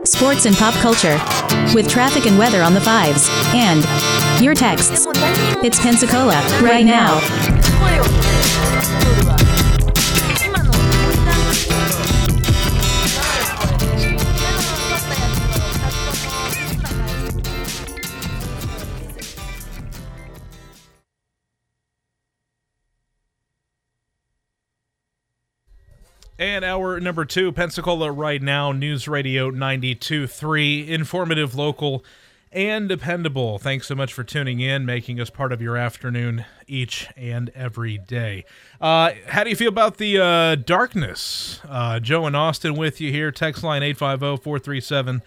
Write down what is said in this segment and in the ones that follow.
sports and pop culture, with traffic and weather on the fives, and your texts. It's Pensacola, right now. And hour number 2, Pensacola Right Now, News Radio 92.3, informative, local, and dependable. Thanks so much for tuning in, making us part of your afternoon each and every day. How do you feel about the darkness? Joe and Austin with you here. Text line 850-437-1620.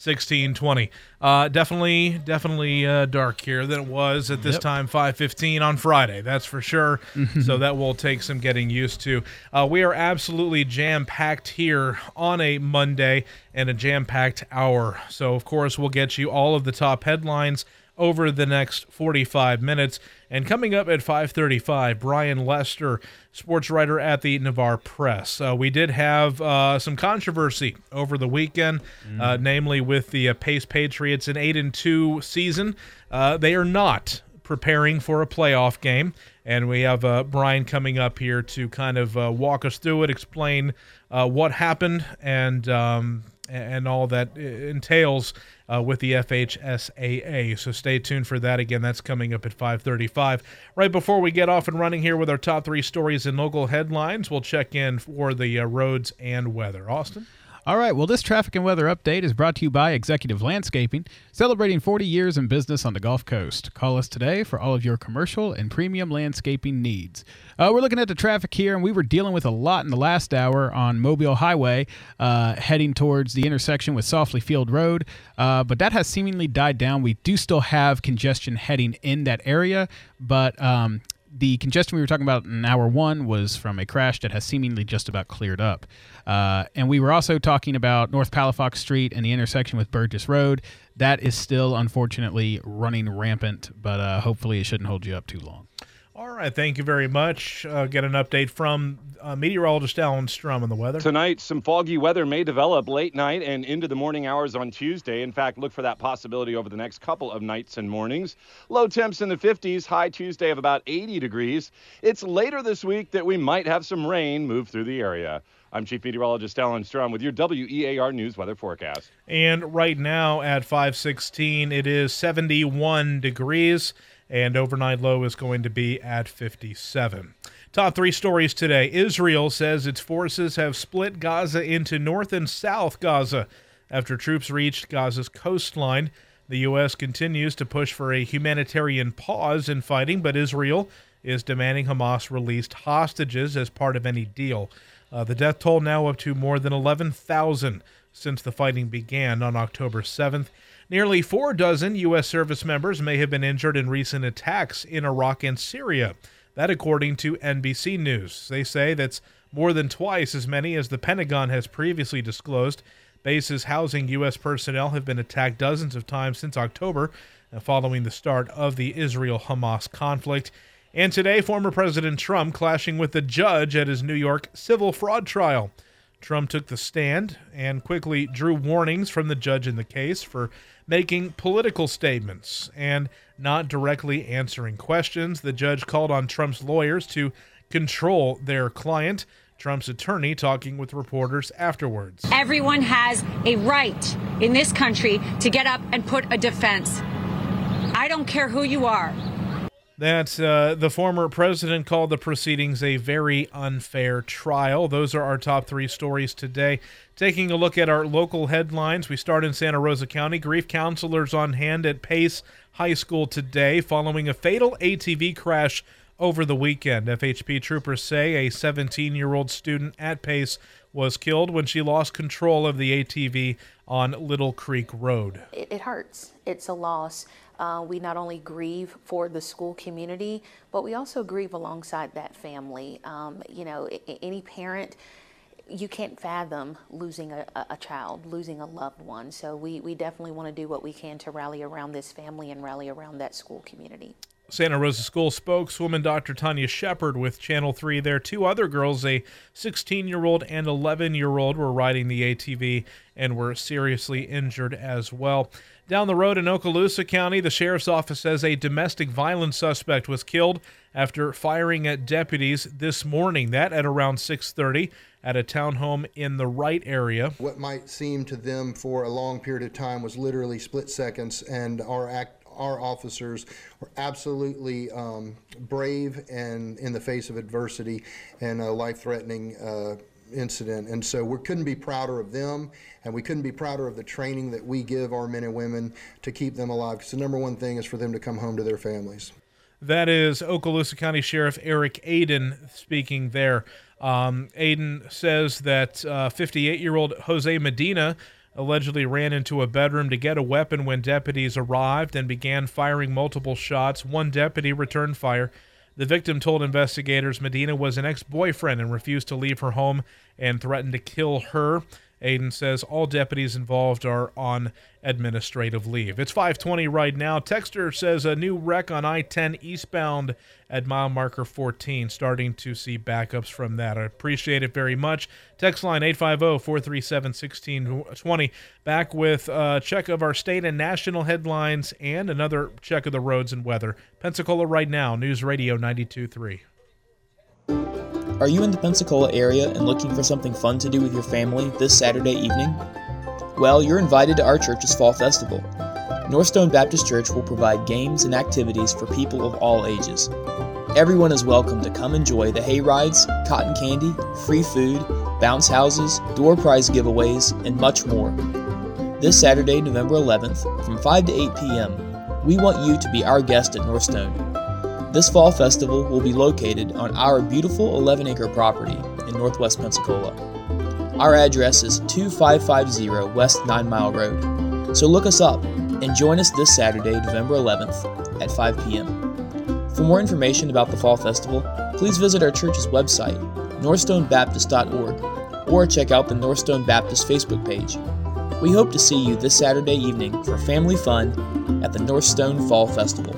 Definitely darker than it was at this time, 5:15 on Friday. That's for sure. So that will take some getting used to. We are absolutely jam-packed here on a Monday and a jam-packed hour. So, of course, we'll get you all of the top headlines over the next 45 minutes. And coming up at 5:35, Brian Lester, sports writer at the Navarre Press. We did have some controversy over the weekend, namely with the Pace Patriots, an 8-2 season. They are not preparing for a playoff game, and we have Brian coming up here to kind of walk us through it, explain what happened, and all that entails with the FHSAA. So stay tuned for that. Again, that's coming up at 5:35. Right before we get off and running here with our top 3 stories and local headlines, we'll check in for the roads and weather. Austin? All right, well, this traffic and weather update is brought to you by Executive Landscaping, celebrating 40 years in business on the Gulf Coast. Call us today for all of your commercial and premium landscaping needs. We're looking at the traffic here, and we were dealing with a lot in the last hour on Mobile Highway, heading towards the intersection with Softly Field Road, but that has seemingly died down. We do still have congestion heading in that area, but the congestion we were talking about in hour 1 was from a crash that has seemingly just about cleared up. And we were also talking about North Palafox Street and the intersection with Burgess Road. That is still, unfortunately, running rampant, but hopefully it shouldn't hold you up too long. All right, thank you very much. Get an update from meteorologist Alan Strum on the weather. Tonight, some foggy weather may develop late night and into the morning hours on Tuesday. In fact, look for that possibility over the next couple of nights and mornings. Low temps in the 50s, high Tuesday of about 80 degrees. It's later this week that we might have some rain move through the area. I'm Chief Meteorologist Alan Strum with your WEAR News weather forecast. And right now at 5:16, it is 71 degrees. And overnight low is going to be at 57. Top 3 stories today. Israel says its forces have split Gaza into North and South Gaza after troops reached Gaza's coastline. The U.S. continues to push for a humanitarian pause in fighting, but Israel is demanding Hamas released hostages as part of any deal. The death toll now up to more than 11,000 since the fighting began on October 7th. Nearly 4 dozen U.S. service members may have been injured in recent attacks in Iraq and Syria. That according to NBC News. They say that's more than twice as many as the Pentagon has previously disclosed. Bases housing U.S. personnel have been attacked dozens of times since October, following the start of the Israel-Hamas conflict. And today, former President Trump clashing with the judge at his New York civil fraud trial. Trump took the stand and quickly drew warnings from the judge in the case for making political statements and not directly answering questions. The judge called on Trump's lawyers to control their client. Trump's attorney talking with reporters afterwards. Everyone has a right in this country to get up and put a defense. I don't care who you are. That the former president called the proceedings a very unfair trial. Those are our top 3 stories today. Taking a look at our local headlines, we start in Santa Rosa County. Grief counselors on hand at Pace High School today following a fatal ATV crash over the weekend. FHP troopers say a 17-year-old student at Pace was killed when she lost control of the ATV on Little Creek Road. It hurts. It's a loss. We not only grieve for the school community, but we also grieve alongside that family. Any parent, you can't fathom losing a child, losing a loved one. So we definitely want to do what we can to rally around this family and rally around that school community. Santa Rosa School spokeswoman Dr. Tanya Shepard with Channel 3 there. Two other girls, a 16-year-old and 11-year-old, were riding the ATV and were seriously injured as well. Down the road in Okaloosa County, the sheriff's office says a domestic violence suspect was killed after firing at deputies this morning. That at around 6:30 at a townhome in the Wright area. What might seem to them for a long period of time was literally split seconds, and our officers were absolutely brave and in the face of adversity and a life-threatening incident. And so we couldn't be prouder of them, and we couldn't be prouder of the training that we give our men and women to keep them alive, because the number one thing is for them to come home to their families. That is Okaloosa County Sheriff Eric Aiden speaking there. Aiden says that 58-year-old Jose Medina allegedly ran into a bedroom to get a weapon when deputies arrived and began firing multiple shots. One deputy returned fire. The victim told investigators Medina was an ex-boyfriend and refused to leave her home and threatened to kill her. Aiden says all deputies involved are on administrative leave. It's 5:20 right now. Texter says a new wreck on I-10 eastbound at mile marker 14. Starting to see backups from that. I appreciate it very much. Text line 850-437-1620. Back with a check of our state and national headlines and another check of the roads and weather. Pensacola right now, News Radio 92.3. Are you in the Pensacola area and looking for something fun to do with your family this Saturday evening? Well, you're invited to our church's Fall Festival. Northstone Baptist Church will provide games and activities for people of all ages. Everyone is welcome to come enjoy the hay rides, cotton candy, free food, bounce houses, door prize giveaways, and much more. This Saturday, November 11th, from 5 to 8 p.m., we want you to be our guest at Northstone. This fall festival will be located on our beautiful 11-acre property in northwest Pensacola. Our address is 2550 West 9 Mile Road. So look us up and join us this Saturday, November 11th at 5 p.m. For more information about the Fall Festival, please visit our church's website, northstonebaptist.org, or check out the Northstone Baptist Facebook page. We hope to see you this Saturday evening for family fun at the Northstone Fall Festival.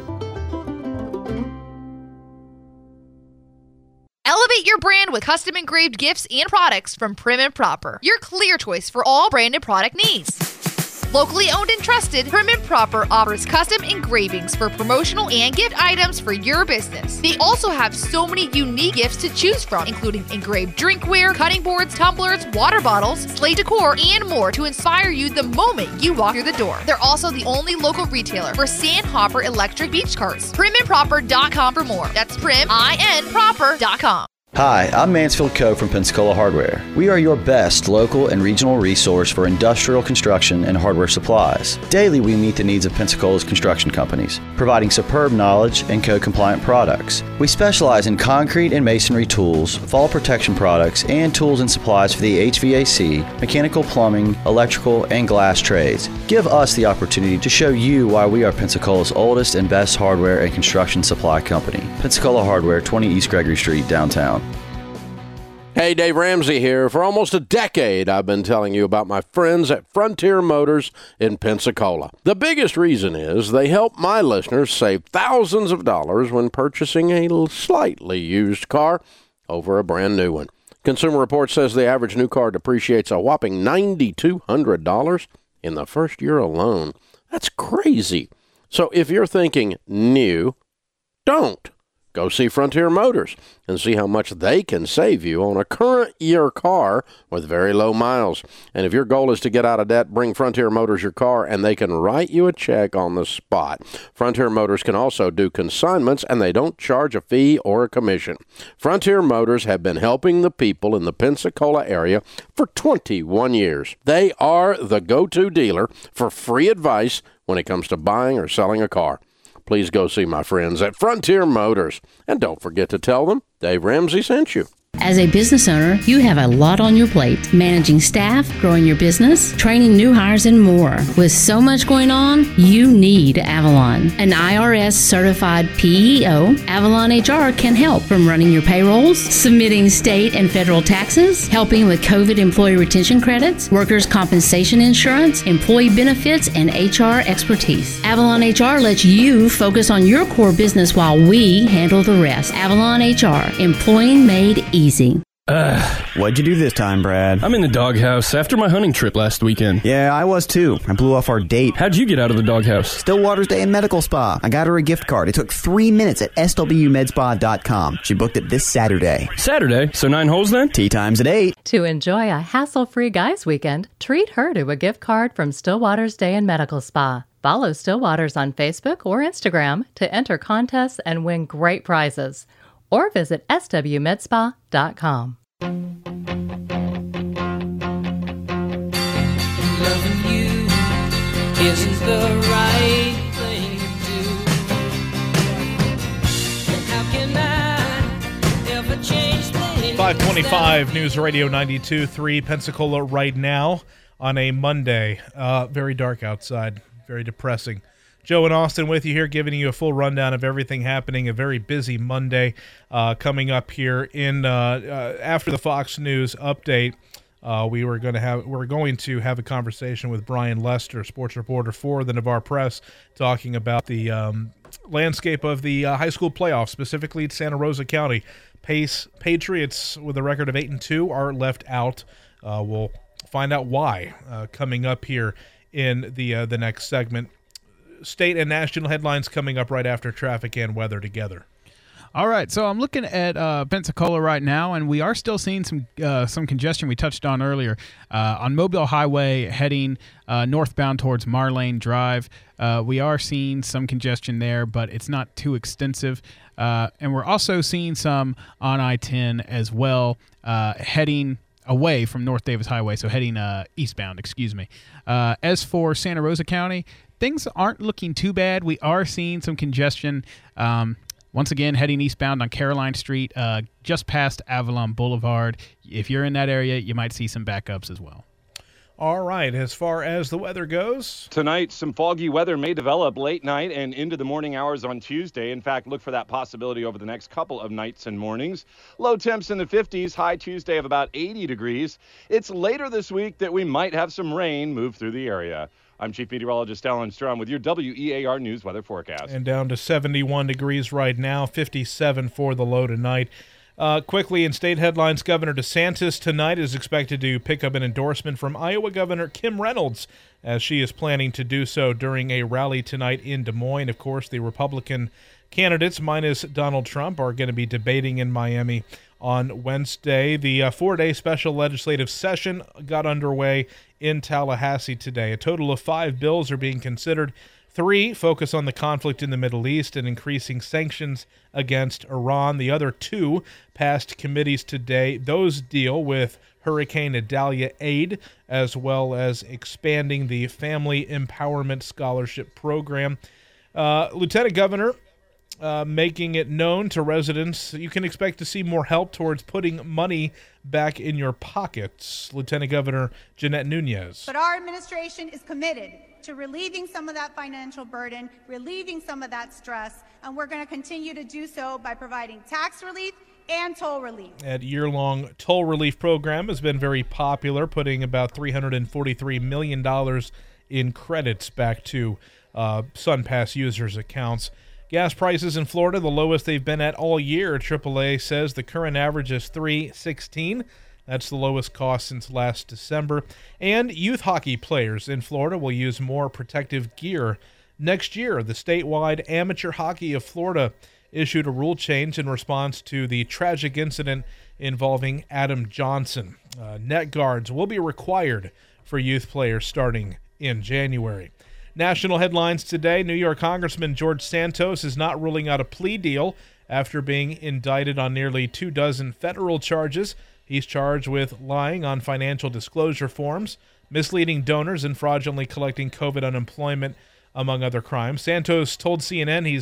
Elevate your brand with custom engraved gifts and products from Prim and Proper, your clear choice for all branded product needs. Locally owned and trusted, Prim and Proper offers custom engravings for promotional and gift items for your business. They also have so many unique gifts to choose from, including engraved drinkware, cutting boards, tumblers, water bottles, sleigh decor, and more to inspire you the moment you walk through the door. They're also the only local retailer for Sandhopper electric beach carts. PrimandProper.com for more. That's PrimInProper.com. Hi, I'm Mansfield Coe from Pensacola Hardware. We are your best local and regional resource for industrial construction and hardware supplies. Daily, we meet the needs of Pensacola's construction companies, providing superb knowledge and code-compliant products. We specialize in concrete and masonry tools, fall protection products, and tools and supplies for the HVAC, mechanical plumbing, electrical, and glass trades. Give us the opportunity to show you why we are Pensacola's oldest and best hardware and construction supply company. Pensacola Hardware, 20 East Gregory Street, downtown. Hey, Dave Ramsey here. For almost a decade, I've been telling you about my friends at Frontier Motors in Pensacola. The biggest reason is they help my listeners save thousands of dollars when purchasing a slightly used car over a brand new one. Consumer Reports says the average new car depreciates a whopping $9,200 in the first year alone. That's crazy. So if you're thinking new, don't. Go see Frontier Motors and see how much they can save you on a current year car with very low miles. And if your goal is to get out of debt, bring Frontier Motors your car and they can write you a check on the spot. Frontier Motors can also do consignments and they don't charge a fee or a commission. Frontier Motors have been helping the people in the Pensacola area for 21 years. They are the go-to dealer for free advice when it comes to buying or selling a car. Please go see my friends at Frontier Motors. And don't forget to tell them Dave Ramsey sent you. As a business owner, you have a lot on your plate. Managing staff, growing your business, training new hires, and more. With so much going on, you need Avalon. An IRS certified PEO, Avalon HR can help from running your payrolls, submitting state and federal taxes, helping with COVID employee retention credits, workers' compensation insurance, employee benefits, and HR expertise. Avalon HR lets you focus on your core business while we handle the rest. Avalon HR, employing made easy. What'd you do this time, Brad? I'm in the doghouse after my hunting trip last weekend. Yeah, I was too. I blew off our date. How'd you get out of the doghouse? Stillwater's Day and Medical Spa. I got her a gift card. It took 3 minutes at swmedspa.com. She booked it this Saturday. Saturday? So 9 holes then? Tea time's at 8. To enjoy a hassle-free guys' weekend, treat her to a gift card from Stillwater's Day and Medical Spa. Follow Stillwater's on Facebook or Instagram to enter contests and win great prizes. Or visit swmedspa.com. Loving you isn't the right thing to do. How can I ever change things? 525 News Radio 92.3 Pensacola right now on a Monday. Very dark outside, very depressing. Joe and Austin with you here, giving you a full rundown of everything happening. A very busy Monday coming up here in after the Fox News update. We're going to have a conversation with Brian Lester, sports reporter for the Navarre Press, talking about the landscape of the high school playoffs, specifically Santa Rosa County. Patriots with a record of 8-2 are left out. We'll find out why coming up here in the next segment. State and national headlines coming up right after traffic and weather together. All right, so I'm looking at Pensacola right now, and we are still seeing some congestion we touched on earlier on Mobile Highway heading northbound towards Marlane Drive. We are seeing some congestion there, but it's not too extensive. And we're also seeing some on I-10 as well, heading away from North Davis Highway, so heading eastbound, excuse me. As for Santa Rosa County, things aren't looking too bad. We are seeing some congestion. Once again, heading eastbound on Caroline Street, just past Avalon Boulevard. If you're in that area, you might see some backups as well. All right, as far as the weather goes. Tonight, some foggy weather may develop late night and into the morning hours on Tuesday. In fact, look for that possibility over the next couple of nights and mornings. Low temps in the 50s, high Tuesday of about 80 degrees. It's later this week that we might have some rain move through the area. I'm Chief Meteorologist Alan Strom with your WEAR News weather forecast. And down to 71 degrees right now, 57 for the low tonight. Quickly, in state headlines, Governor DeSantis tonight is expected to pick up an endorsement from Iowa Governor Kim Reynolds, as she is planning to do so during a rally tonight in Des Moines. Of course, the Republican candidates, minus Donald Trump, are going to be debating in Miami on Wednesday. The 4-day special legislative session got underway in Tallahassee today. A total of 5 bills are being considered. 3 focus on the conflict in the Middle East and increasing sanctions against Iran. The other 2 passed committees today. Those deal with Hurricane Idalia aid, as well as expanding the Family Empowerment Scholarship Program. Lieutenant Governor making it known to residents you can expect to see more help towards putting money back in your pockets. Lieutenant Governor Jeanette Nunez. But our administration is committed to relieving some of that financial burden, relieving some of that stress, and we're going to continue to do so by providing tax relief and toll relief. That year-long toll relief program has been very popular, putting about $343 million in credits back to SunPass users' accounts. Gas prices in Florida, the lowest they've been at all year. AAA says the current average is $3.16. That's the lowest cost since last December. And youth hockey players in Florida will use more protective gear next year. The statewide Amateur Hockey of Florida issued a rule change in response to the tragic incident involving Adam Johnson. Net guards will be required for youth players starting in January. National headlines today. New York Congressman George Santos is not ruling out a plea deal after being indicted on nearly 24 federal charges. He's charged with lying on financial disclosure forms, misleading donors, and fraudulently collecting COVID unemployment, among other crimes. Santos told CNN he's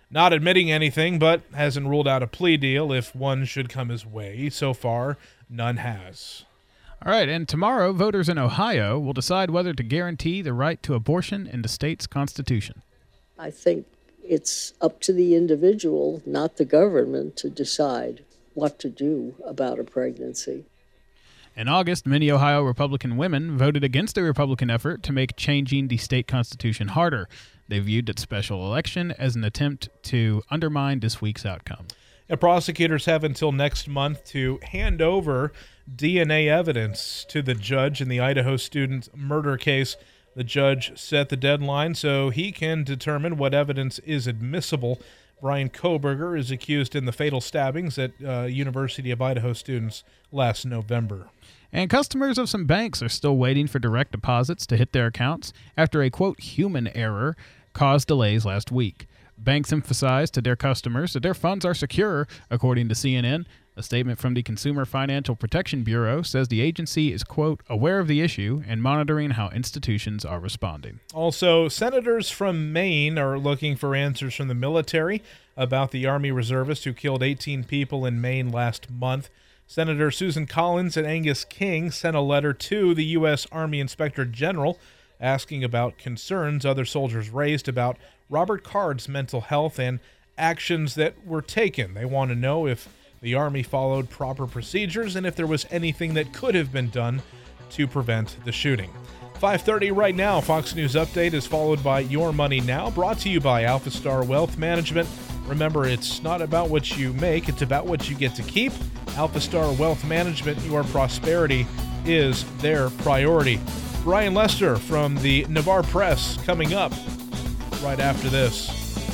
not admitting anything, but hasn't ruled out a plea deal if one should come his way. So far, none has. All right, and tomorrow, voters in Ohio will decide whether to guarantee the right to abortion in the state's constitution. I think it's up to the individual, not the government, to decide what to do about a pregnancy. In August, many Ohio Republican women voted against a Republican effort to make changing the state constitution harder. They viewed the special election as an attempt to undermine this week's outcome. And prosecutors have until next month to hand over DNA evidence to the judge in the Idaho student murder case. The judge set the deadline so he can determine what evidence is admissible. Brian Kohberger is accused in the fatal stabbings at University of Idaho students last November. And customers of some banks are still waiting for direct deposits to hit their accounts after a, quote, human error caused delays last week. Banks emphasized to their customers that their funds are secure, according to CNN. A statement from the Consumer Financial Protection Bureau says the agency is, quote, aware of the issue and monitoring how institutions are responding. Also, senators from Maine are looking for answers from the military about the Army reservist who killed 18 people in Maine last month. Senator Susan Collins and Angus King sent a letter to the U.S. Army Inspector General asking about concerns other soldiers raised about Robert Card's mental health and actions that were taken. They want to know if the Army followed proper procedures and if there was anything that could have been done to prevent the shooting. 5:30 right now. Fox News Update is followed by Your Money Now, brought to you by Alpha Star Wealth Management. Remember, it's not about what you make, it's about what you get to keep. Alpha Star Wealth Management, your prosperity is their priority. Brian Lester from the Navarre Press coming up right after this.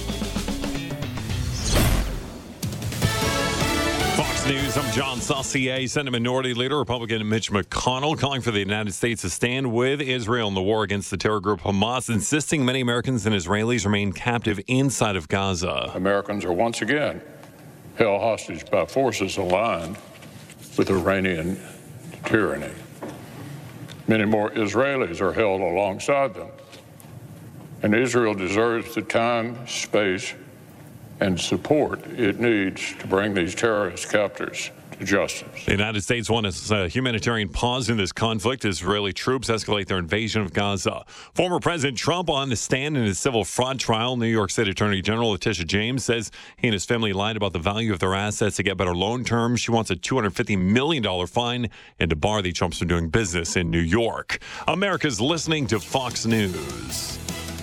Fox News, I'm John Saucier. Senate Minority Leader Republican Mitch McConnell calling for the United States to stand with Israel in the war against the terror group Hamas, insisting many Americans and Israelis remain captive inside of Gaza. Americans are once again held hostage by forces aligned with Iranian tyranny. Many more Israelis are held alongside them, and Israel deserves the time, space, and support it needs to bring these terrorist captors to justice. The United States wants a humanitarian pause in this conflict as Israeli troops escalate their invasion of Gaza. Former President Trump on the stand in his civil fraud trial. New York State Attorney General Letitia James says he and his family lied about the value of their assets to get better loan terms. She wants a $250 million fine and to bar the Trumps from doing business in New York. America's listening to Fox News.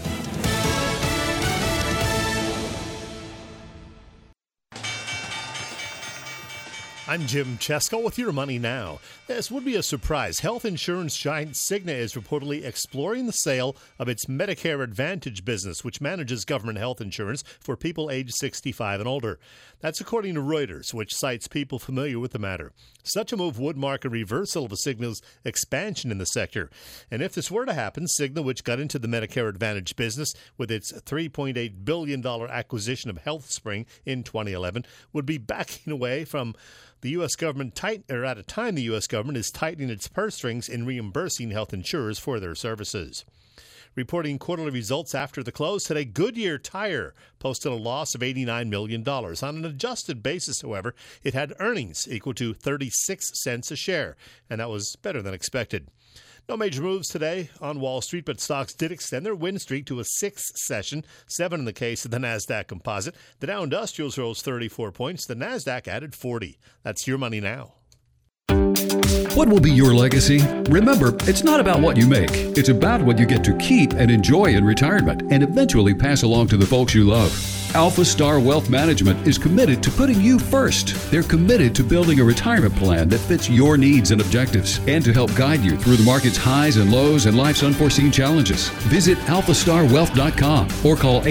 I'm Jim Chesko with Your Money Now. This would be a surprise. Health insurance giant Cigna is reportedly exploring the sale of its Medicare Advantage business, which manages government health insurance for people aged 65 and older. That's according to Reuters, which cites people familiar with the matter. Such a move would mark a reversal of Cigna's expansion in the sector. And if this were to happen, Cigna, which got into the Medicare Advantage business with its $3.8 billion acquisition of HealthSpring in 2011, would be backing away from the U.S. government at a time the U.S. government is tightening its purse strings in reimbursing health insurers for their services. Reporting quarterly results after the close today, Goodyear Tire posted a loss of $89 million. On an adjusted basis, however, it had earnings equal to 36 cents a share, and that was better than expected. No major moves today on Wall Street, but stocks did extend their win streak to a sixth session, 7 in the case of the NASDAQ Composite. The Dow Industrials rose 34 points. The NASDAQ added 40. That's Your Money Now. What will be your legacy? Remember, it's not about what you make. It's about what you get to keep and enjoy in retirement and eventually pass along to the folks you love. Alpha Star Wealth Management is committed to putting you first. They're committed to building a retirement plan that fits your needs and objectives and to help guide you through the market's highs and lows and life's unforeseen challenges. Visit alphastarwealth.com or call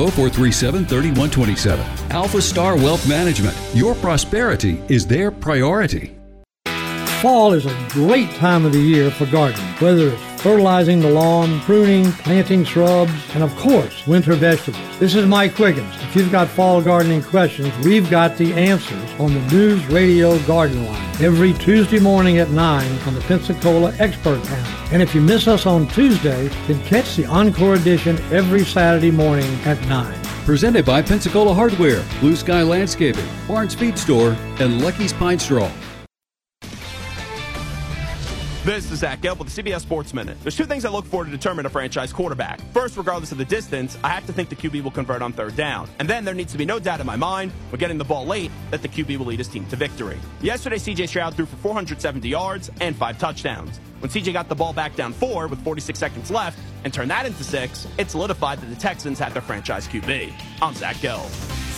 850-437-3127. Alpha Star Wealth Management. Your prosperity is their priority. Fall is a great time of the year for gardening, whether it's fertilizing the lawn, pruning, planting shrubs, and of course, winter vegetables. This is Mike Quiggins. If you've got fall gardening questions, we've got the answers on the News Radio Garden Line every Tuesday morning at 9 on the Pensacola Expert Panel. And if you miss us on Tuesday, then catch the Encore edition every Saturday morning at 9. Presented by Pensacola Hardware, Blue Sky Landscaping, Barnes Feed Store, and Lucky's Pine Straw. This is Zach Gelb with the CBS Sports Minute. There's two things I look for to determine a franchise quarterback. First, regardless of the distance, I have to think the QB will convert on third down. And then there needs to be no doubt in my mind, when getting the ball late, that the QB will lead his team to victory. Yesterday, C.J. Stroud threw for 470 yards and 5 touchdowns. When C.J. got the ball back down 4 with 46 seconds left and turned that into 6, it solidified that the Texans had their franchise QB. I'm Zach Gelb.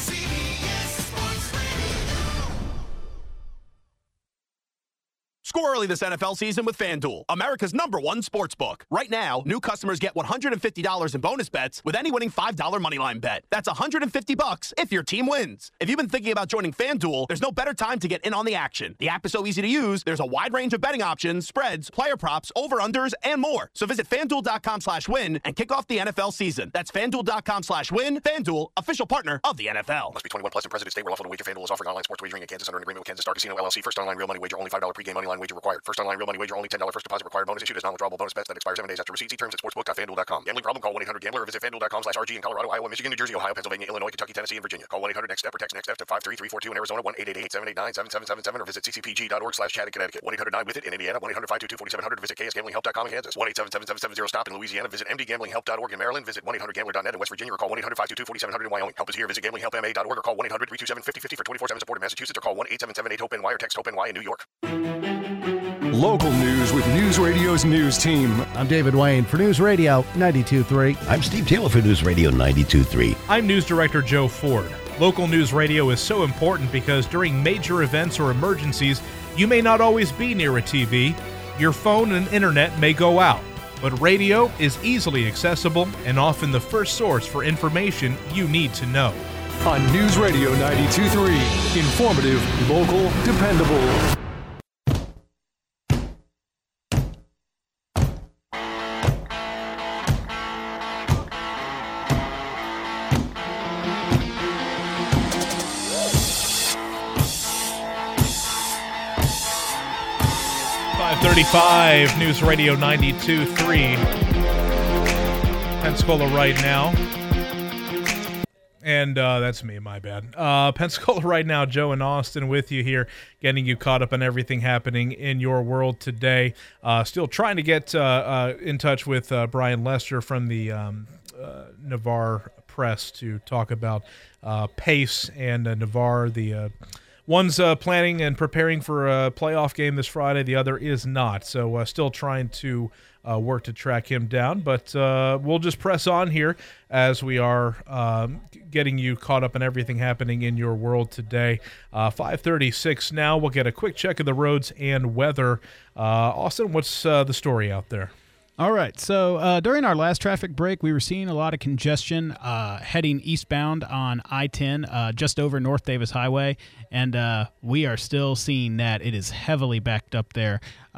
Score early this NFL season with FanDuel, America's #1 sportsbook. Right now, new customers get $150 in bonus bets with any winning $5 moneyline bet. That's $150 if your team wins. If you've been thinking about joining FanDuel, there's no better time to get in on the action. The app is so easy to use, there's a wide range of betting options, spreads, player props, over-unders, and more. So visit FanDuel.com/win and kick off the NFL season. That's FanDuel.com/win. FanDuel, official partner of the NFL. Must be 21 plus and present state where lawful to wager. FanDuel is offering online sports wagering in Kansas under an agreement with Kansas Star Casino LLC. First online real money wager, only $5 pregame money line wager required. First online real money wager, only $10 first deposit required. Bonus issued as non-withdrawable bonus bets that expire 7 days after receipt. See terms at sportsbook.fanduel.com. Gambling problem? Call 1-800-GAMBLER or visit FanDuel.com/RG in Colorado, Iowa, Michigan, New Jersey, Ohio, Pennsylvania, Illinois, Kentucky, Tennessee, and Virginia. Call 1-800-NEXT-STEP or text NEXT-STEP to 53342 in Arizona, 1-888-789-7777 or visit ccpg.org/chat in Connecticut. 1-800-9-WITH-IT in Indiana, 1-800-522-4700 visit KSGamblingHelp.com in Kansas. 1-877-770-STOP in Louisiana. Visit mdgamblinghelp.org in Maryland. Visit 1-800-GAMBLER.net in West Virginia or call 1-800-522-4700 in Wyoming. Help is here. Visit gamblinghelpma.org or call 1-800-327-5050 for 24/7 support in Massachusetts or call 1-877-8-HOPE-NY or text HOPE-NY in New York. Local news with News Radio's news team. I'm David Wayne for News Radio 92.3. I'm Steve Taylor for News Radio 92.3. I'm News Director Joe Ford. Local news radio is so important because during major events or emergencies, you may not always be near a TV. Your phone and internet may go out. But radio is easily accessible and often the first source for information you need to know. On News Radio 92.3, informative, local, dependable. News Radio 92.3. Pensacola right now. And that's me, my bad. Pensacola right now, Joe and Austin with you here, getting you caught up on everything happening in your world today. Still trying to get in touch with Brian Lester from the Navarre Press to talk about Pace and Navarre, the one's planning and preparing for a playoff game this Friday. The other is not. So still trying to work to track him down. But we'll just press on here as we are getting you caught up on everything happening in your world today. 5:36 now. We'll get a quick check of the roads and weather. Austin, what's the story out there? All right, so during our last traffic break, we were seeing a lot of congestion heading eastbound on I-10 just over North Davis Highway, and we are still seeing that. It is heavily backed up there.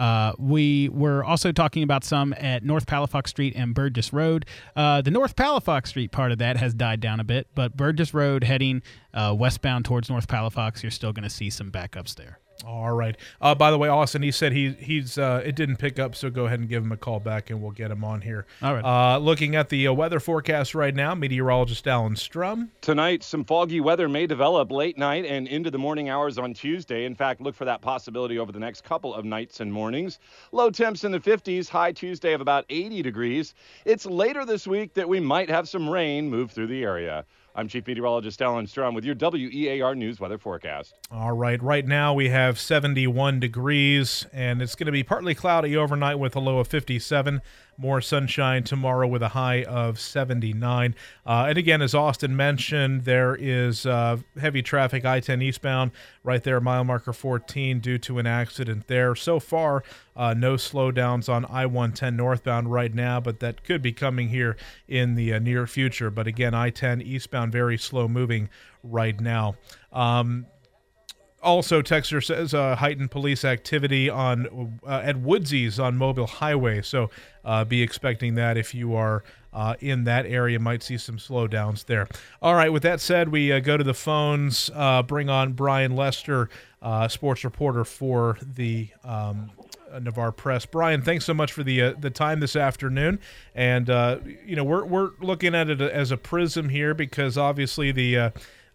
We were also talking about some at North Palafox Street and Burgess Road. The North Palafox Street part of that has died down a bit, but Burgess Road heading westbound towards North Palafox, you're still going to see some backups there. All right. By the way, Austin, he said he's it didn't pick up, so go ahead and give him a call back, and we'll get him on here. All right. Looking at the weather forecast right now, meteorologist Alan Strum. Tonight, some foggy weather may develop late night and into the morning hours on Tuesday. In fact, look for that possibility over the next couple of nights and mornings. Low temps in the 50s, high Tuesday of about 80 degrees. It's later this week that we might have some rain move through the area. I'm Chief Meteorologist Alan Strum with your WEAR News weather forecast. All right. Right now we have 71 degrees, and it's going to be partly cloudy overnight with a low of 57. More sunshine tomorrow with a high of 79. And again, as Austin mentioned, there is heavy traffic I-10 eastbound right there, mile marker 14, due to an accident there. So far, no slowdowns on I-110 northbound right now, but that could be coming here in the near future. But again, I-10 eastbound, very slow moving right now. Also, Texter says heightened police activity on at Woodsies on Mobile Highway, so be expecting that if you are in that area. Might see some slowdowns there. All right, with that said, we go to the phones, bring on Brian Lester, sports reporter for the Navarre Press. Brian, thanks so much for the time this afternoon. And, we're looking at it as a prism here because obviously the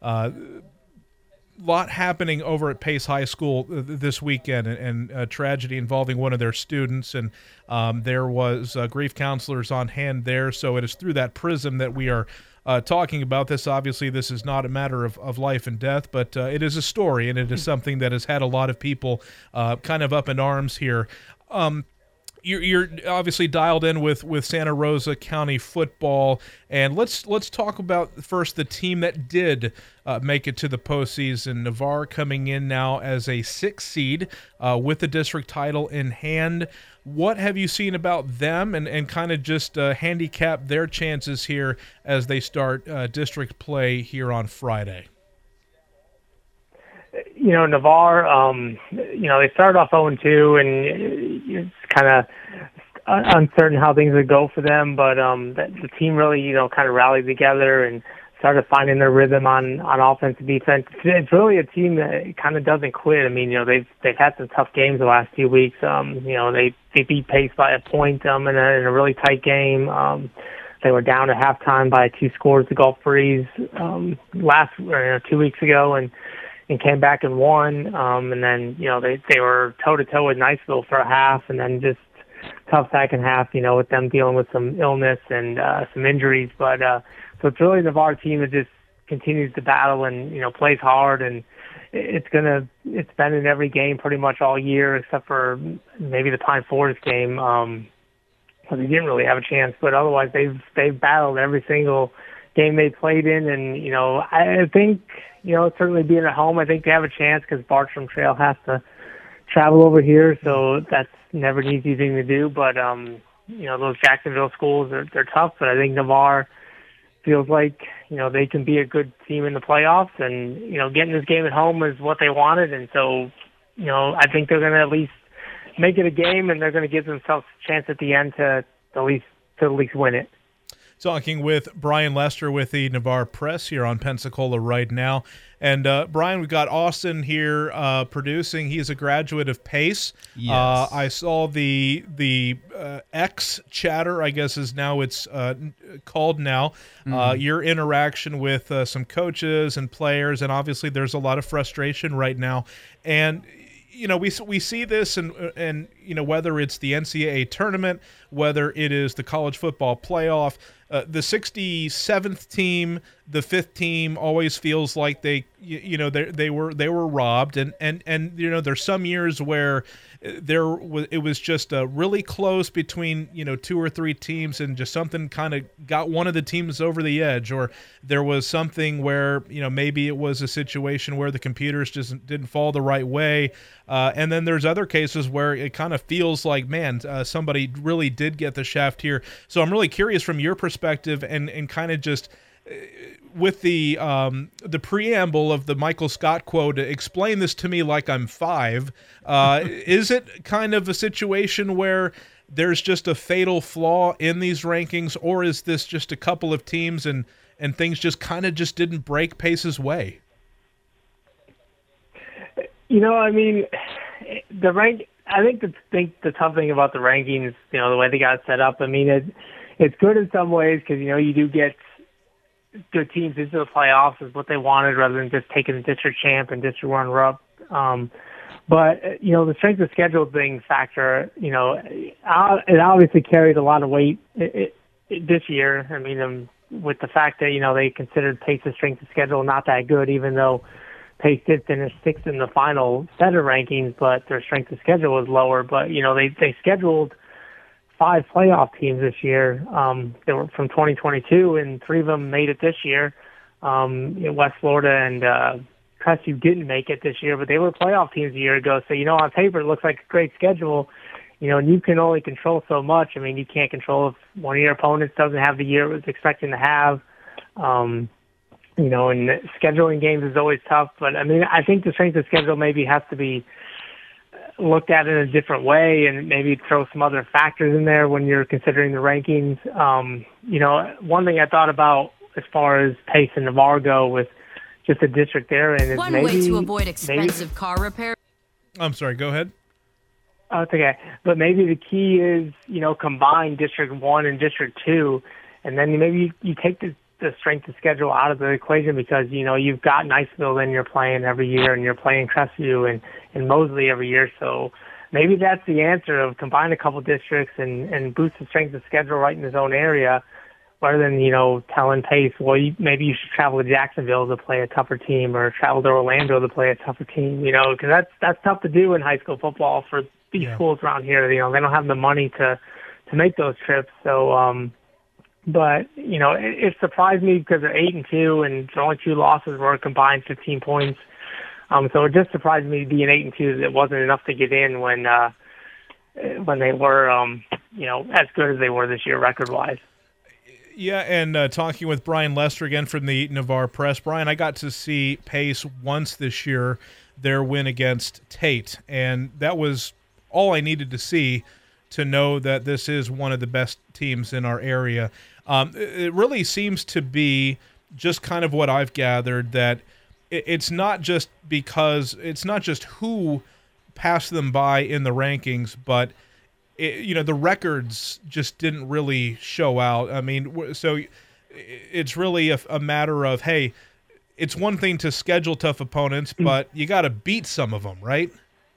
lot happening over at Pace High School this weekend, and a tragedy involving one of their students, and there was grief counselors on hand there. So it is through that prism that we are talking about this. Obviously, this is not a matter of life and death, but it is a story, and it is something that has had a lot of people kind of up in arms here. You're obviously dialed in with Santa Rosa County football, and let's talk about first the team that did make it to the postseason. Navarre coming in now as a 6th seed with the district title in hand. What have you seen about them, and kind of just handicap their chances here as they start district play here on Friday? Navarre, they started off 0-2, and it's kind of uncertain how things would go for them, but the team really, kind of rallied together and started finding their rhythm on offense and defense. It's really a team that kind of doesn't quit. I mean, they've had some tough games the last few weeks. They beat Pace by a point in a really tight game. They were down at halftime by 2 scores to Gulf Breeze 2 weeks ago, and came back and won. And then, they were toe-to-toe with Niceville for a half, and then just tough second half, with them dealing with some illness and some injuries. But so it's really the Navarre team that just continues to battle and, plays hard. And it's been in every game pretty much all year except for maybe the Pine Forest game. So they didn't really have a chance. But otherwise, they've battled every single game they played in. And, I think, certainly being at home, I think they have a chance because Bartram Trail has to travel over here, so that's never an easy thing to do. But those Jacksonville schools, they're tough, but I think Navarre feels like they can be a good team in the playoffs, and getting this game at home is what they wanted, and so I think they're going to at least make it a game, and they're going to give themselves a chance at the end to at least win it. Talking with Brian Lester with the Navarre Press here on Pensacola right now. And, Brian, we've got Austin here producing. He's a graduate of Pace. Yes. I saw the X chatter, I guess is now it's called now. Your interaction with some coaches and players, and obviously there's a lot of frustration right now. And we see this, and whether it's the NCAA tournament, whether it is the college football playoff, the 67th team, the 5th team always feels like they were robbed, and there's some years where it was just really close between 2 or 3 teams, and just something kind of got one of the teams over the edge, or there was something where maybe it was a situation where the computers just didn't fall the right way, and then there's other cases where it kind of feels like, man, somebody really did get the shaft here. So I'm really curious from your perspective, and kind of just with the preamble of the Michael Scott quote, explain this to me like I'm 5. Is it kind of a situation where there's just a fatal flaw in these rankings, or is this just a couple of teams and things just kind of just didn't break Pace's way? I mean, I think the tough thing about the rankings, the way they got set up, I mean, it's good in some ways because, you do get good teams into the playoffs is what they wanted rather than just taking the district champ and district runner-up. But, the strength of schedule thing factor, it obviously carried a lot of weight this year. I mean, with the fact that, they considered Pace's strength of schedule not that good, even though Pace did finish 6th in the final set of rankings, but their strength of schedule was lower. But, they scheduled 5 playoff teams this year. They were from 2022, and 3 of them made it this year. West Florida and Crestview didn't make it this year, but they were playoff teams a year ago. So, on paper, it looks like a great schedule, and you can only control so much. I mean, you can't control if one of your opponents doesn't have the year it was expecting to have. and scheduling games is always tough. But, I mean, I think the strength of schedule maybe has to be looked at in a different way and maybe throw some other factors in there when you're considering the rankings. One thing I thought about as far as Pace and Navarre go with just the district they're in is One maybe way to avoid expensive car repair. I'm sorry, go ahead. Oh, it's okay. But maybe the key is, combine District 1 and District 2, and then maybe you take the strength of schedule out of the equation because, you've got Niceville then you're playing every year, and you're playing Crestview and Mosley every year. So maybe that's the answer of combine a couple districts and boost the strength of schedule right in his own area rather than, telling Pace, well, maybe you should travel to Jacksonville to play a tougher team or travel to Orlando to play a tougher team, because that's tough to do in high school football for these schools around here. They don't have the money to make those trips. So, but, it surprised me because they're 8-2 and their only 2 losses were combined 15 points. So it just surprised me being 8-2 that it wasn't enough to get in when they were, as good as they were this year record-wise. Yeah, and talking with Brian Lester again from the Navarre Press. Brian, I got to see Pace once this year, their win against Tate, and that was all I needed to see to know that this is one of the best teams in our area. It really seems to be just kind of what I've gathered, that it's not just who passed them by in the rankings, but the records just didn't really show out. I mean, so it's really a matter of, hey, it's one thing to schedule tough opponents, but you got to beat some of them, right?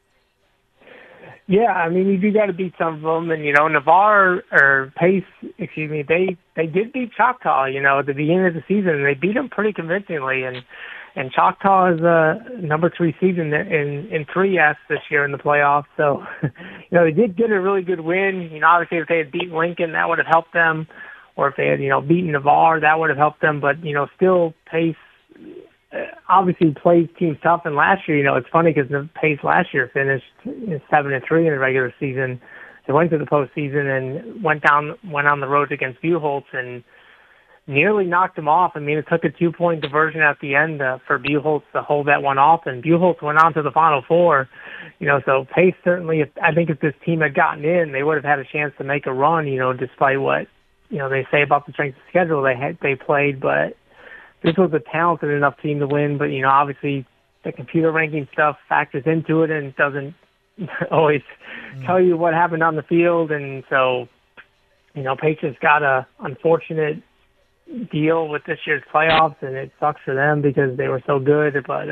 Yeah, I mean, you do got to beat some of them, and Navarre or Pace, they did beat Choctaw, at the beginning of the season, and they beat them pretty convincingly, and Choctaw is number 3 seed in 3S this year in the playoffs, so they did get a really good win. Obviously, if they had beaten Lincoln, that would have helped them, or if they had beaten Navarre, that would have helped them. But still, Pace obviously plays teams tough. And last year, it's funny because the Pace last year finished 7-3 in the regular season. They went to the postseason and went on the road against Buchholz and nearly knocked them off. I mean, it took a 2-point diversion at the end for Buchholz to hold that one off, and Buchholz went on to the Final Four. So Pace certainly, I think if this team had gotten in, they would have had a chance to make a run, despite what, they say about the strength of schedule they played, but this was a talented enough team to win, but, obviously the computer ranking stuff factors into it and it doesn't always tell you what happened on the field. And so, Pace has got a unfortunate deal with this year's playoffs, and it sucks for them because they were so good. But,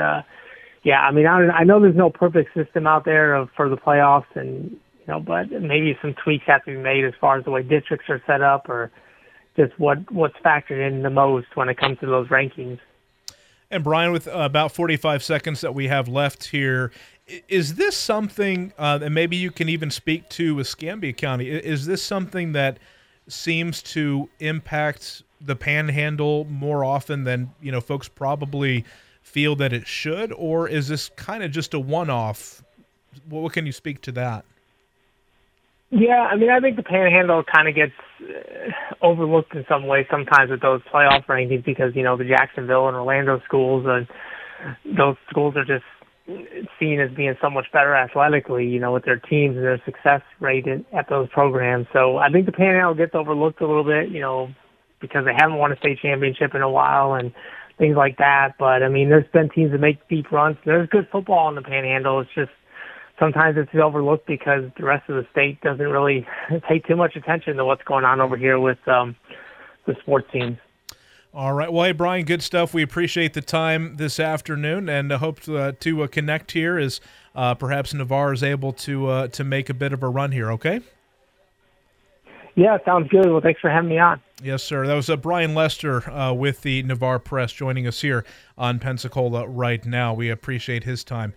I know there's no perfect system out there for the playoffs, and, but maybe some tweaks have to be made as far as the way districts are set up or just what's factored in the most when it comes to those rankings. And Brian, with about 45 seconds that we have left here, is this something, and maybe you can even speak to Escambia County, is this something that seems to impact the Panhandle more often than, folks probably feel that it should, or is this kind of just a one-off? What can you speak to that? Yeah, I mean, I think the Panhandle kind of gets overlooked in some ways sometimes with those playoff rankings because, the Jacksonville and Orlando schools, those schools are just seen as being so much better athletically, with their teams and their success rate at those programs. So I think the Panhandle gets overlooked a little bit, because they haven't won a state championship in a while and things like that. But, I mean, there's been teams that make deep runs. There's good football in the Panhandle. It's just sometimes it's overlooked because the rest of the state doesn't really pay too much attention to what's going on over here with the sports teams. All right. Well, hey, Brian, good stuff. We appreciate the time this afternoon and hope to connect here as perhaps Navarre is able to make a bit of a run here, okay? Yeah, sounds good. Well, thanks for having me on. Yes, sir. That was Brian Lester with the Navarre Press joining us here on Pensacola right now. We appreciate his time.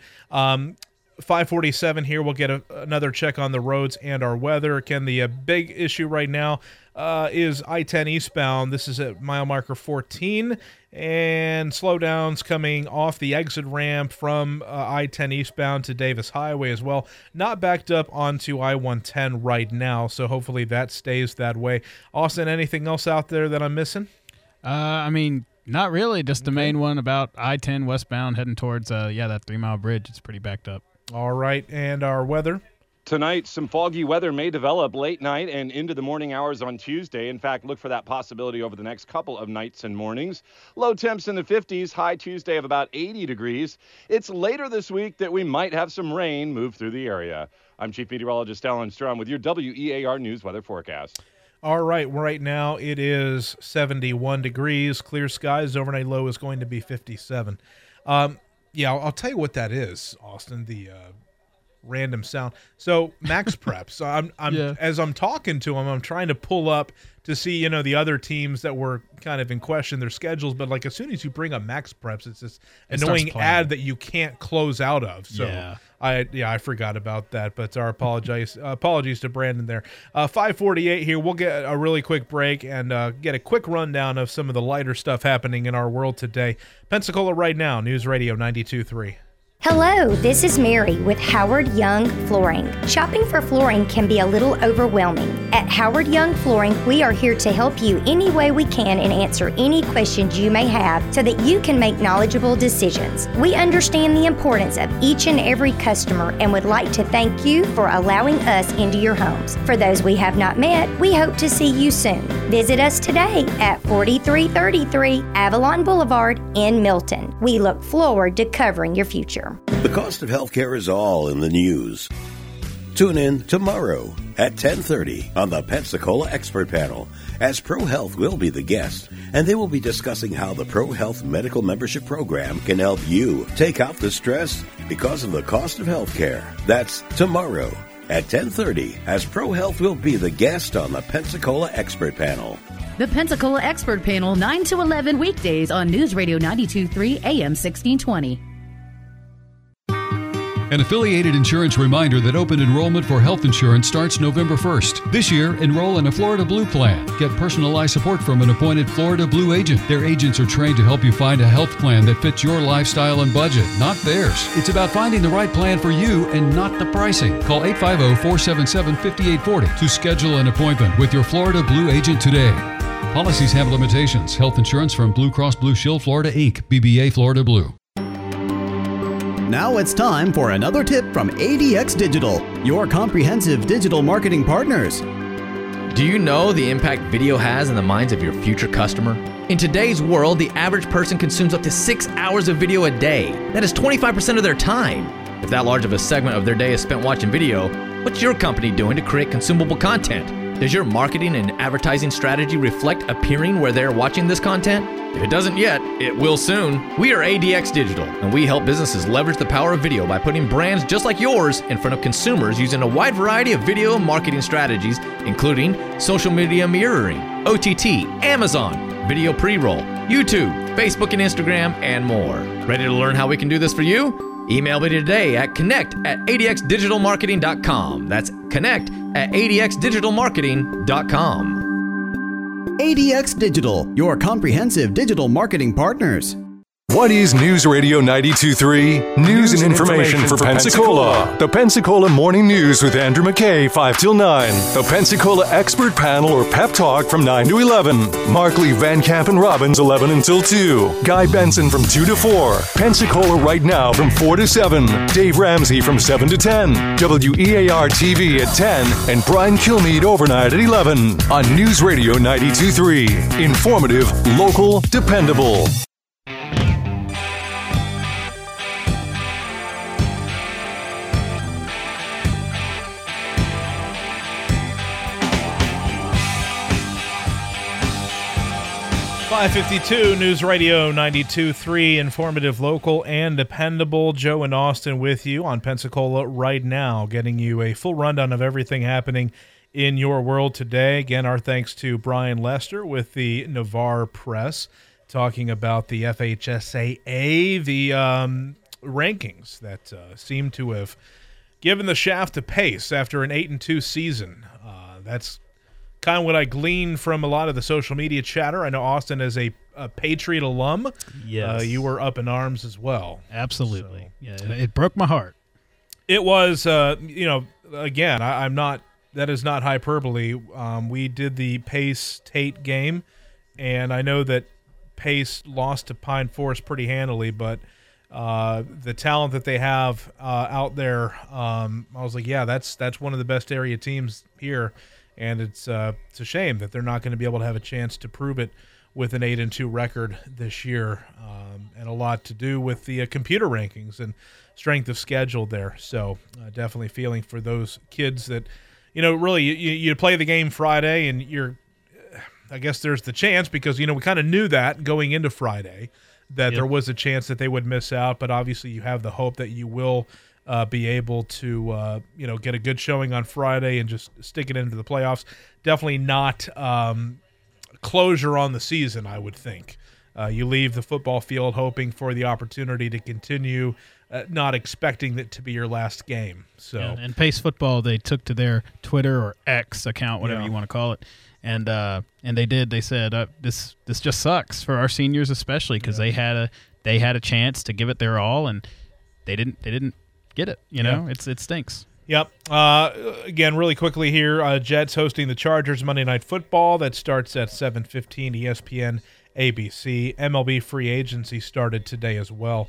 5:47 here. We'll get another check on the roads and our weather. Ken, the big issue right now is I-10 eastbound. This is at mile marker 14, and slowdowns coming off the exit ramp from I-10 eastbound to Davis Highway as well. Not backed up onto I-110 right now, so hopefully that stays that way. Austin, anything else out there that I'm missing? I mean, Not really. Just the main one about I-10 westbound heading towards, that 3 Mile Bridge. It's pretty backed up. All right, and our weather? Tonight, some foggy weather may develop late night and into the morning hours on Tuesday. In fact, look for that possibility over the next couple of nights and mornings. Low temps in the 50s, high Tuesday of about 80 degrees. It's later this week that we might have some rain move through the area. I'm Chief Meteorologist Alan Strom with your WEAR News weather forecast. All right, right now it is 71 degrees, clear skies. Overnight low is going to be 57. I'll tell you what that is, Austin, the random sound. So Max Prep. So as I'm talking to him, I'm trying to pull up to see, the other teams that were kind of in question, their schedules. But like as soon as you bring up Max Preps, it's this annoying ad that you can't close out of. So I forgot about that. But our apologies to Brandon there. 5:48 here. We'll get a really quick break and get a quick rundown of some of the lighter stuff happening in our world today. Pensacola Right Now, News Radio 92.3. Hello, this is Mary with Howard Young Flooring. Shopping for flooring can be a little overwhelming. At Howard Young Flooring, we are here to help you any way we can and answer any questions you may have so that you can make knowledgeable decisions. We understand the importance of each and every customer and would like to thank you for allowing us into your homes. For those we have not met, we hope to see you soon. Visit us today at 4333 Avalon Boulevard in Milton. We look forward to covering your future. The cost of healthcare is all in the news. Tune in tomorrow at 10:30 on the Pensacola Expert Panel, as ProHealth will be the guest, and they will be discussing how the ProHealth Medical Membership Program can help you take out the stress because of the cost of healthcare. That's tomorrow at 10:30, as ProHealth will be the guest on the Pensacola Expert Panel. The Pensacola Expert Panel, 9 to 11 weekdays on News Radio 92.3 AM 1620. An affiliated insurance reminder that open enrollment for health insurance starts November 1st. This year, enroll in a Florida Blue plan. Get personalized support from an appointed Florida Blue agent. Their agents are trained to help you find a health plan that fits your lifestyle and budget, not theirs. It's about finding the right plan for you and not the pricing. Call 850-477-5840 to schedule an appointment with your Florida Blue agent today. Policies have limitations. Health insurance from Blue Cross Blue Shield Florida Inc., BBA Florida Blue. Now it's time for another tip from ADX Digital, your comprehensive digital marketing partners. Do you know the impact video has in the minds of your future customer? In today's world, the average person consumes up to 6 hours of video a day. That is 25% of their time. If that large of a segment of their day is spent watching video, what's your company doing to create consumable content? Does your marketing and advertising strategy reflect appearing where they're watching this content? If it doesn't yet, it will soon. We are ADX Digital, and we help businesses leverage the power of video by putting brands just like yours in front of consumers using a wide variety of video marketing strategies, including social media mirroring, OTT, Amazon, video pre-roll, YouTube, Facebook and Instagram, and more. Ready to learn how we can do this for you? Email me today at connect@adxdigitalmarketing.com. That's connect@adxdigitalmarketing.com. ADX Digital, your comprehensive digital marketing partners. What is News Radio 92.3? News and information for Pensacola. The Pensacola Morning News with Andrew McKay, 5 till 9. The Pensacola Expert Panel or Pep Talk from 9 to 11. Markley, Van Camp, and Robbins, 11 until 2. Guy Benson from 2 to 4. Pensacola Right Now from 4 to 7. Dave Ramsey from 7 to 10. WEAR TV at 10. And Brian Kilmeade overnight at 11. On News Radio 92.3. Informative, local, dependable. .552 News Radio 92.3, informative, local, and dependable. Joe and Austin with you on Pensacola Right Now, getting you a full rundown of everything happening in your world today. Again, our thanks to Brian Lester with the Navarre Press, talking about the FHSAA, the rankings that seem to have given the shaft to Pace after an 8-2 season. That's kind of what I gleaned from a lot of the social media chatter. I know Austin, as a Patriot alum, yes, you were up in arms as well. Absolutely. So, yeah, it broke my heart. It was, again, I'm not, that is not hyperbole. We did the Pace-Tate game, and I know that Pace lost to Pine Forest pretty handily, but the talent that they have out there, I was like, yeah, that's one of the best area teams here, and it's a shame that they're not going to be able to have a chance to prove it with an 8-2 record this year, and a lot to do with the computer rankings and strength of schedule there. So definitely feeling for those kids that, really you play the game Friday, and I guess there's the chance, because, we kind of knew that going into Friday that there was a chance that they would miss out, but obviously you have the hope that you will be able to, get a good showing on Friday and just stick it into the playoffs. Definitely not closure on the season, I would think. You leave the football field hoping for the opportunity to continue, not expecting it to be your last game. So, and Pace Football, they took to their Twitter or X account, whatever you want to call it, and they did. They said this just sucks for our seniors, especially because they had a chance to give it their all, and they didn't get it. It stinks. Yep. Again, really quickly here, Jets hosting the Chargers Monday Night Football. That starts at 7:15, ESPN, ABC. MLB free agency started today as well.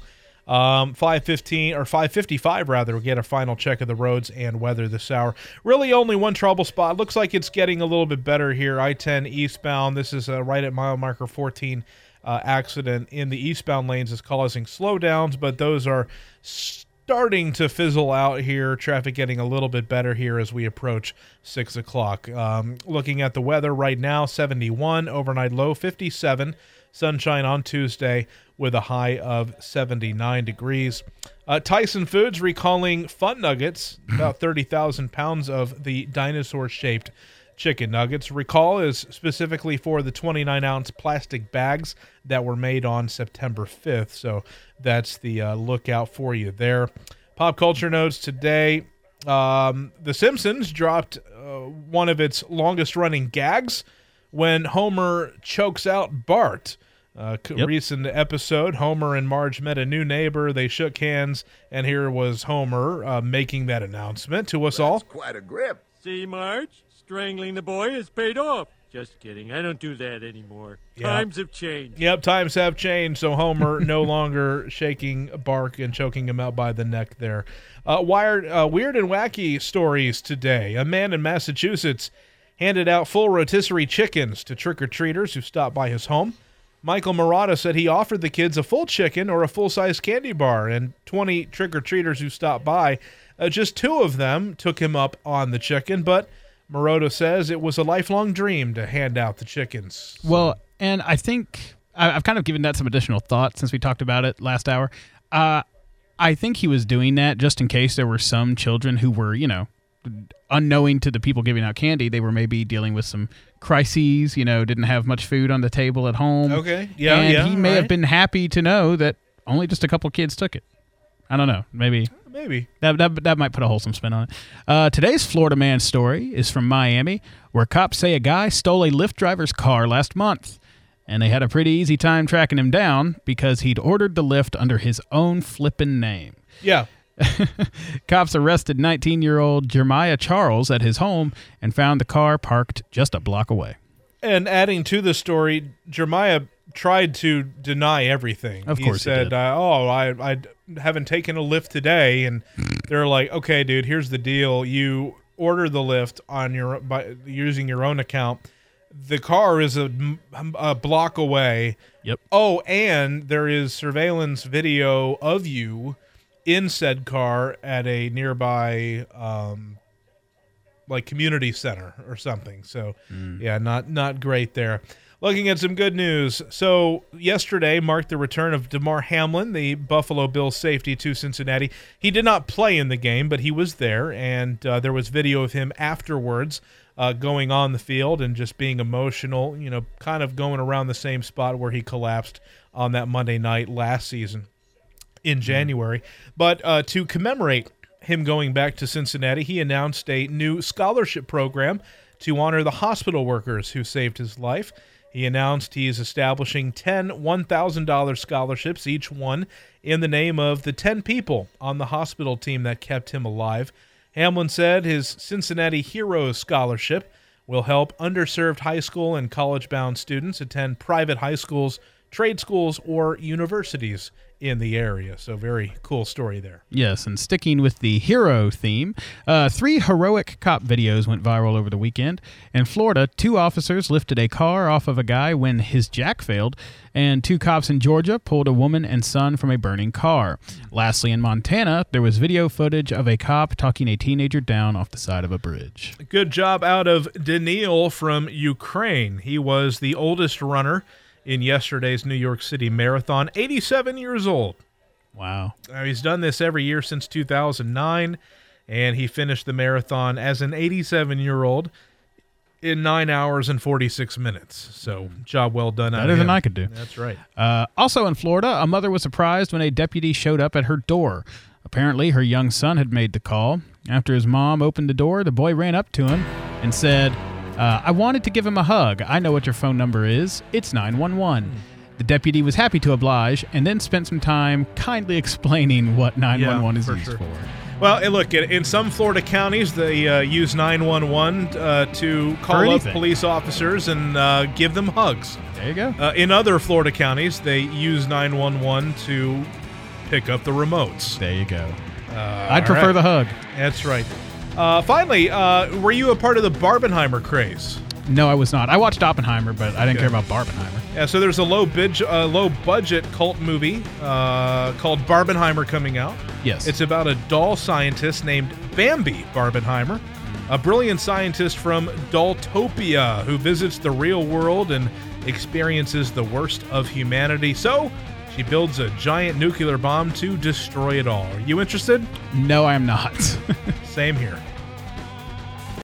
5:55 rather. We get a final check of the roads and weather this hour. Really only one trouble spot. Looks like it's getting a little bit better here. I-10 eastbound. This is right at mile marker 14. Accident in the eastbound lanes is causing slowdowns, but those are starting to fizzle out here. Traffic getting a little bit better here as we approach 6 o'clock. Looking at the weather right now, 71, overnight low 57, sunshine on Tuesday with a high of 79 degrees. Tyson Foods recalling Fun Nuggets, about 30,000 pounds of the dinosaur-shaped chicken nuggets. Recall is specifically for the 29-ounce plastic bags that were made on September 5th, so that's the lookout for you there. Pop culture notes today. The Simpsons dropped one of its longest-running gags when Homer chokes out Bart. Recent episode, Homer and Marge met a new neighbor. They shook hands, and here was Homer making that announcement to us all. Quite a grip. See, Marge? Strangling the boy has paid off. Just kidding. I don't do that anymore. Yep. Times have changed. Yep, times have changed. So Homer no longer shaking Bart and choking him out by the neck there. Weird and wacky stories today. A man in Massachusetts handed out full rotisserie chickens to trick-or-treaters who stopped by his home. Michael Murata said he offered the kids a full chicken or a full-size candy bar, and 20 trick-or-treaters who stopped by, just 2 of them took him up on the chicken, but Murata says it was a lifelong dream to hand out the chickens. Well, and I think I've kind of given that some additional thought since we talked about it last hour. I think he was doing that just in case there were some children who were, unknowing to the people giving out candy, they were maybe dealing with some crises, didn't have much food on the table at home. Okay, yeah, and he may have been happy to know that only just a couple kids took it. I don't know, maybe that might put a wholesome spin on it. Today's Florida man story is from Miami, where cops say a guy stole a Lyft driver's car last month, and they had a pretty easy time tracking him down because he'd ordered the Lyft under his own flippin' name. Yeah. Cops arrested 19-year-old Jeremiah Charles at his home and found the car parked just a block away. And adding to the story, Jeremiah tried to deny everything. Of course he said, I haven't taken a Lyft today. And they're like, okay, dude, here's the deal. You order the Lyft by using your own account. The car is a block away. Yep. Oh, and there is surveillance video of you in said car at a nearby community center or something. So yeah, not great there. Looking at some good news. So yesterday marked the return of Damar Hamlin, the Buffalo Bills safety, to Cincinnati. He did not play in the game, but he was there, and there was video of him afterwards going on the field and just being emotional, kind of going around the same spot where he collapsed on that Monday night last season in January. But to commemorate him going back to Cincinnati, he announced a new scholarship program to honor the hospital workers who saved his life. He announced he is establishing 10 $1,000 scholarships, each one in the name of the 10 people on the hospital team that kept him alive. Hamlin said his Cincinnati Heroes Scholarship will help underserved high school and college-bound students attend private high schools trade schools or universities in the area. So very cool story there. Yes, and sticking with the hero theme, 3 heroic cop videos went viral over the weekend. In Florida, 2 officers lifted a car off of a guy when his jack failed, and 2 cops in Georgia pulled a woman and son from a burning car. Lastly, in Montana, there was video footage of a cop talking a teenager down off the side of a bridge. Good job out of Daniil from Ukraine. He was the oldest runner in yesterday's New York City Marathon, 87 years old. Wow. He's done this every year since 2009, and he finished the marathon as an 87-year-old in 9 hours and 46 minutes. So, job well done. Better than I could do. That's right. Also in Florida, a mother was surprised when a deputy showed up at her door. Apparently, her young son had made the call. After his mom opened the door, the boy ran up to him and said, I wanted to give him a hug. I know what your phone number is. It's 911. The deputy was happy to oblige and then spent some time kindly explaining what 911 is used for. Well, look, in some Florida counties, they use 911 to call up police officers and give them hugs. There you go. In other Florida counties, they use 911 to pick up the remotes. There you go. I'd prefer the hug. That's right. Finally, were you a part of the Barbenheimer craze? No, I was not. I watched Oppenheimer, but I didn't care about Barbenheimer. Yeah, so there's a low-budget cult movie called Barbenheimer coming out. Yes. It's about a doll scientist named Bambi Barbenheimer, a brilliant scientist from Dolltopia who visits the real world and experiences the worst of humanity. So she builds a giant nuclear bomb to destroy it all. Are you interested? No, I am not. Same here.